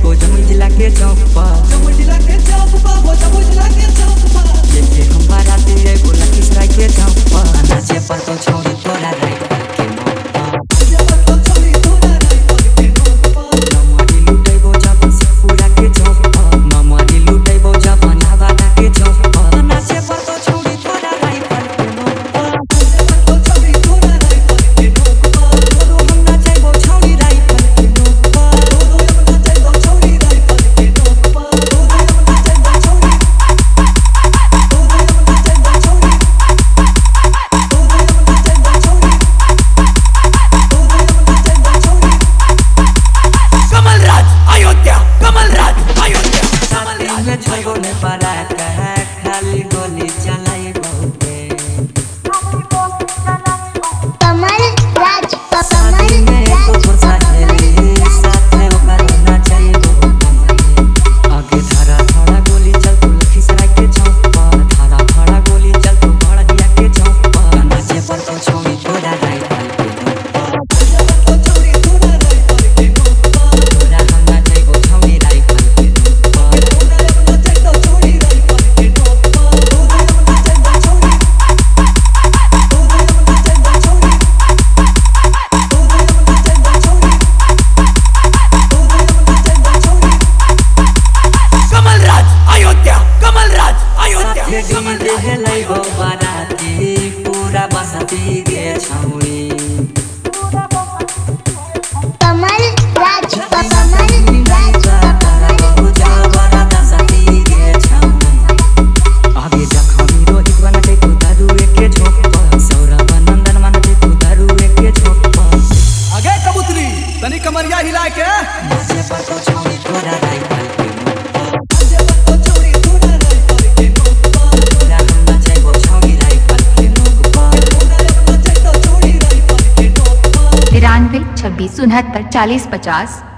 वो जमुई जिला के चौक पर, जमुई जिला के चौक पर, वो जमुई जिला के चौक पर। जैसे हम बाराती रे वो लखीसराय के चौक पर, नाचे पर तो छौरी तोरा राइफल के नोक पर, नाचे पर तो छौरी तोरा राइफल के नोक पर। नमरी लुटैबो जब सिपुरा के चौक पर, नमरी लुटैबो जब नावादा के चौक पर, नाचे पर तो छौरी तोरा राइफल के नोक पर, नाचे पर तो छौरी तोरा राइफल के नोक पर। तोरो हम नाचैबो छौरी राइफल के नोक पर, तोरो हम नाचैबो छौरी राइफल के नोक पर। तोरो हम नाचैबो छौरी, तोरो हम नाचैबो छौरी, तोरो हम नाचैबो छौरी, तोरो हम नाचैबो छौरी। कमलराज अयोध्या, कमलराज अयोध्या, साथी में छगो ने पारा कहा खाली गोली चलाई बहुते, कमल राज साथी में एको फुर्सा हेली साथे ओकर नाचई बहुते, आगे धारा धारा गोली चल तू लखीसराय के चौक पर, धारा धारा गोली चल तू बड़हिया के चौक पर, नाचे पर तो छौरी तोरा राइफल के नोक पर, नाचे पर तो छौरी तोरा राइफल के नोक पर। तोरा हम नाचैबो छौरी राइफल के नोक पर, तोरा हम नाचैबो छौरी राइफल के नोक पर। तोरा हम नाचैबो छौरी, तोरा हम नाचैबो छौरी, तोरा हम नाचैबो छौरी, तोरा हम नाचैबो छौरी। कमलराज अयोध्या, कमलराज अयोध्या, साथे कमलराज डीजे लैबो बाराती पूरा बसती गे छौरी, कमल राज आगे जखमी रोहित बनते तू दारुए के झोंक पर, सौरभ नंदन बनते तू दारुए के झोंक पर, आगे कबूतरी तनी कमरिया हिला के। नाचे पर तो छौरी तोरा राइफल के नोक पर, नाचे पर तो छौरी तोरा राइफल के नोक पर। तोरा हम नाचैबो छौरी राइफल के नोक पर, तोरा हम नाचैबो छौरी राइफल के नोक पर। 93 26 69 40 50।